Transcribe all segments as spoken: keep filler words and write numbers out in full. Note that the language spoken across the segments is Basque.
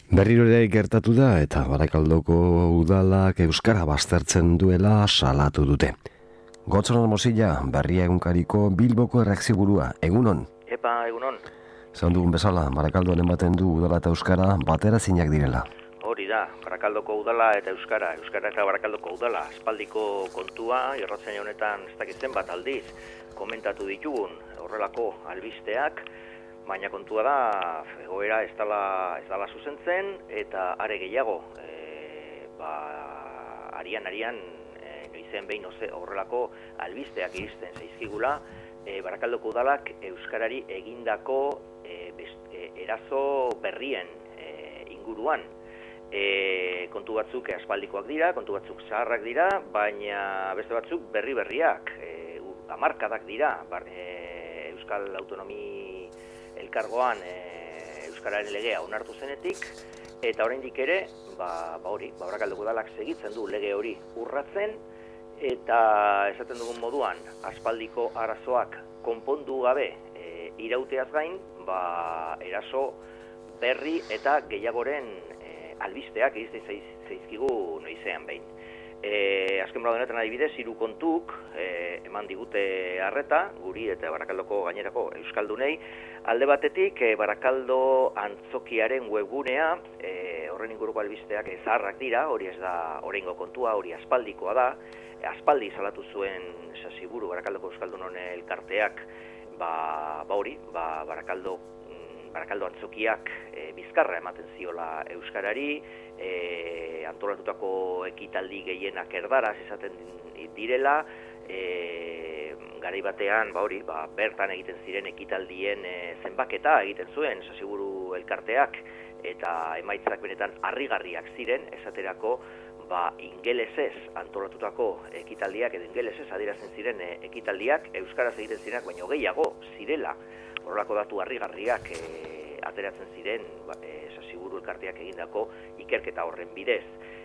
Berriro ere gertatu da eta Barakaldoko udalak euskara baztertzen duela salatu dute. Gotzonon Mosilla, Berria egunkariko Bilboko erreakzioburua, egunon? Epa, egunon. Zan dugun bezala, Barakaldoan ematen du udala eta euskara batera zinak direla. Hori da, Barakaldoko udala eta euskara, euskara eta Barakaldoko udala, aspaldiko kontua, irratzen honetan ez dakitzen bat aldiz, komentatu ditugun horrelako albisteak, baina kontua da, egoera ez dala, ez dala zuzentzen, eta are gehiago, e, ba, arian-arian, e, noizen behin oze, horrelako albisteak iristen zaizkigula, e, Barakaldoko udalak euskarari egindako e, best, e, erazo berrien e, inguruan. E, kontu batzuk aspaldikoak dira, kontu batzuk zaharrak dira, baina beste batzuk berri-berriak, e, hamarkadak dira, bar, e, Euskal Autonomi elkargoan e, euskararen legea onartu zenetik, eta oraindik ere, ba, ba hori, ba, Barakaldoko udalak segitzen du lege hori urratzen, eta esaten dugun moduan, aspaldiko arazoak konpondu gabe e, irauteaz gain, ba, eraso berri eta gehiagoren e, albisteak egizte zaizkigu noizean behin. E, azken brado honetan adibidez, hiru kontuk e, eman digute harreta, guri eta Barakaldoko gainerako euskaldunei. Alde batetik, e, Barakaldo antzokiaren webgunea, e, horren inguruko albisteak zaharrak dira, hori ez da oraingo kontua, hori aspaldikoa da. E, aspaldi salatu zuen Sasiburu Barakaldoko euskaldunon elkarteak, ba, ba hori, ba, Barakaldo Barakaldo antzokiak e, bizkarra ematen ziola euskarari, e, antolatutako ekitaldi gehienak erdaraz esaten direla, e, garai batean, ba hori, ba, bertan egiten ziren ekitaldien e, zenbaketa egiten zuen Sasiburu elkarteak, eta emaitzak benetan harrigarriak ziren, esaterako, ba, ingelesez antolatutako ekitaldiak edo ingelesez adierazten ziren e, ekitaldiak euskaraz egiten zirenak, baino gehiago zirela. Horrelako datu harrigarriak e, ateratzen ziren ba, e, Sasiburu elkarteak egindako ikerketa horren bidez.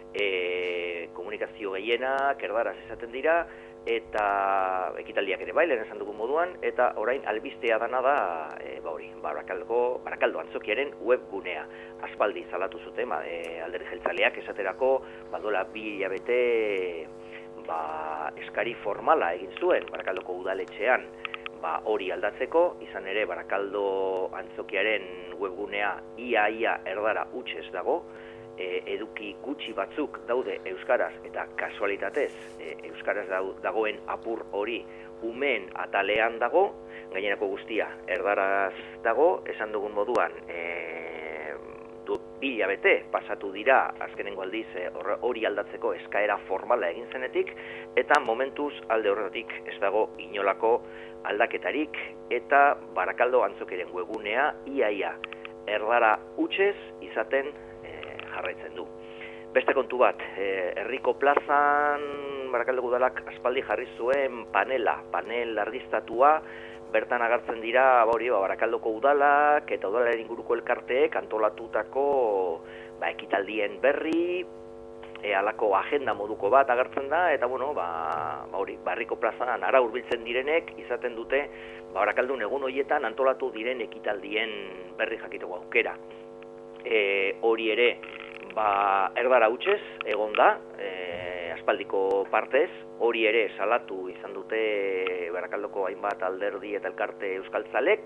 E, komunikazio gehienak erdaraz esaten dira, eta ekitaldiak ere bailen esan dugun moduan, eta orain albistea dana da, e, ba hori, Barakaldo, Barakaldo antzokiaren webgunea. Aspaldi salatu zuten, ba, e, alderdi jeltzaleak esaterako, badola bi hilabete ba, eskari formala egin zuen Barakaldoko udaletxean, ba, hori aldatzeko, izan ere Barakaldo antzokiaren webgunea ia-ia erdara hutsez dago, e, eduki gutxi batzuk daude euskaraz eta kasualitatez e, euskaraz dagoen apur hori umeen atalean dago, gainerako guztia erdaraz dago, esan dugun moduan, e, du, bi hilabete pasatu dira azkenengo aldiz e, hori aldatzeko eskaera formala egin zenetik, eta momentuz alde horretatik ez dago inolako aldaketarik, eta Barakaldo antzokiaren webgunea ia-ia erdara hutsez izaten e, jarraitzen du. Beste kontu bat, e, herriko plazan Barakaldoko udalak aspaldi jarri zuen panela, panel argiztatua, bertan agertzen dira ba hori, ba, Barakaldoko udalak eta udalaren inguruko elkarteek antolatutako ba, ekitaldien berri, E, alako agenda moduko bat agertzen da, eta bueno, ba, ba hori, barriko plazan ara hurbiltzen direnek izaten dute ba, Barakaldun egun horietan antolatu diren ekitaldien berri jakiteko aukera. E, hori ere, ba, erdara hutsez egon da, e, aspaldiko partez, hori ere salatu izan dute Barakaldoko hainbat alderdi eta elkarte euskaltzalek.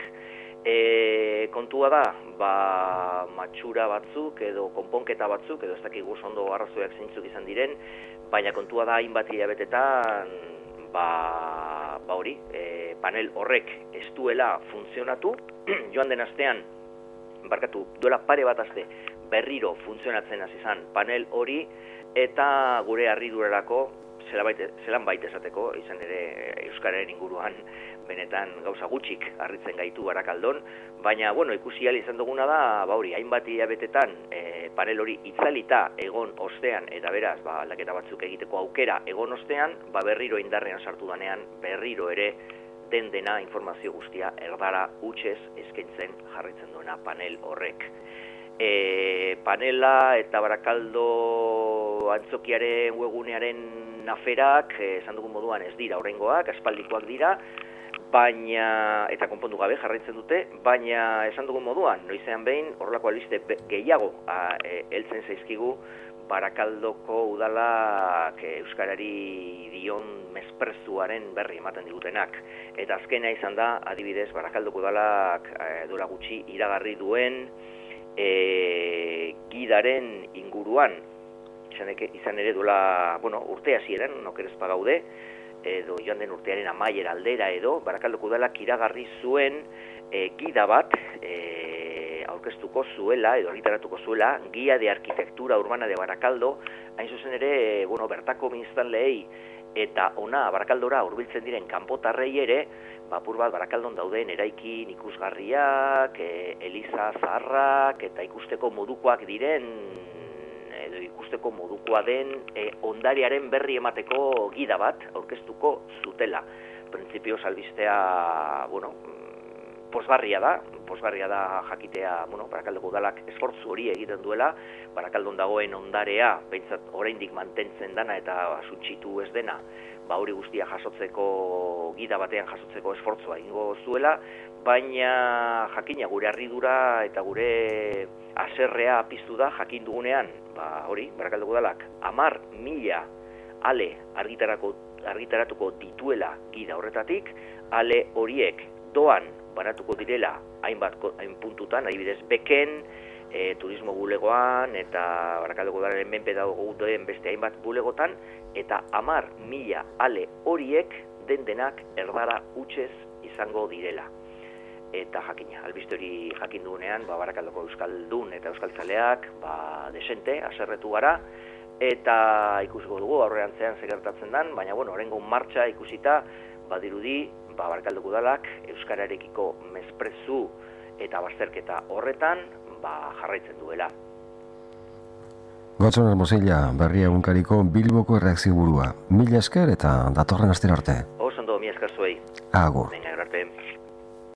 E, kontua da, ba, matxura batzuk edo konponketa batzuk, edo ez dakigu ondo arrazoiak zeintzuk izan diren, baina kontua da hainbat hilabetetan ba, ba hori, e, panel horrek ez duela funtzionatu, joan den astean, barkatu, duela pare bat aste berriro funtzionatzen hasi izan panel hori, eta gure harridurarako zelan baita esateko, izan ere euskararen inguruan benetan gauza gutxik harritzen gaitu Barakaldon, baina bueno, ikusi ahal izan duguna da, ba hori, hainbat hilabetetan e, panel hori itzalita egon ostean, eta beraz, ba, aldaketa batzuk egiteko aukera egon ostean, ba berriro indarrean sartu danean, berriro ere den dena informazio guztia erdara hutsez eskaintzen jarraitzen duena panel horrek. E, panela eta Barakaldo antzokiaren webgunearen aferak, esan dugun moduan ez dira oraingoak, aspaldikoak dira, baina, eta konpondu gabe jarraitzen dute, baina esan dugun moduan, noizean behin, horrelako albiste gehiago a, e, heltzen zaizkigu, Barakaldoko udalak euskarari dion mesprezuaren berri ematen digutenak. Eta azkena izan da, adibidez, Barakaldoko udalak e, duela gutxi iragarri duen e, gidaren inguruan, izan, eke, izan ere duela, bueno, urte hasieran, nokerezpa gaude, edo joan den urtearen amaiera aldera edo, Barakaldoko udalak iragarri zuen e, gida bat, e, aurkeztuko zuela, edo argitaratuko zuela, Guía de Arquitectura Urbana de Barakaldo, hain zuzen ere, bueno, bertako mintzanleei eta ona Barakaldora hurbiltzen diren kanpotarrei ere, bapur bat Barakaldon dauden eraikin ikusgarriak, e, eliza zaharrak eta ikusteko modukoak diren, edo ikusteko modukoa den e, ondariaren berri emateko gida bat aurkeztuko zutela. Printzipioz albistea, bueno, posgarria da, posgarria da jakitea, bueno, Barakaldoko udalak esfortzu hori egiten duela, Barakaldon dagoen ondarea, behintzat oraindik mantentzen dana eta suntsitu ez dena, ba hori guztia jasotzeko, gida batean jasotzeko esfortzua egingo zuela, baina jakina gure harridura eta gure haserrea piztu da jakin dugunean, ba hori, Barakaldoko udalak hamar mila ale argitarako, argitaratuko dituela gida horretatik, ale horiek doan banatuko direla hainbat hain puntutan, adibidez Beken, e, turismo bulegoan eta Barakaldoko udalaren menpe dagoen beste hainbat bulegotan, eta hamar mila ale horiek den denak erdara hutsez izango direla. Eta jakina, albiste hori jakin dugunean, ba, Barakaldoko euskaldun eta euskaltzaleak ba, desente, haserretu gara, eta ikusiko dugu aurrerantzean zer gertatzen den, baina bueno, oraingo martxa ikusita badirudi ba, Barakaldoko udalak euskararekiko mesprezu eta bazterketa horretan ba, jarraitzen duela. Gotzon Hermosilla, berria egunkariko Bilboko erreakzio burua. Mila esker eta datorren astera arte. Oso ondo, mila esker zuei. Agur. Venga, arte.